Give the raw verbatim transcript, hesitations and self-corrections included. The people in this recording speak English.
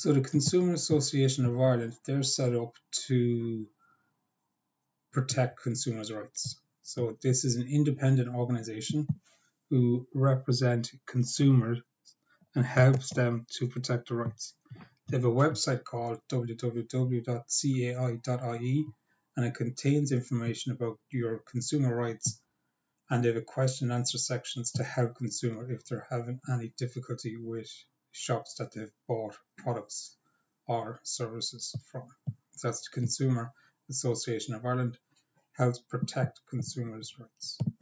So the Consumer Association of Ireland, they're set up to protect consumers' rights. So this is an independent organisation who represent consumers and helps them to protect their rights. They have a website called w w w dot c a i dot i e, and it contains information about your consumer rights, and they have a question and answer sections to help consumers if they're having any difficulty with shops that they've bought products or services from. So that's the Consumer Association of Ireland, helps protect consumers' rights.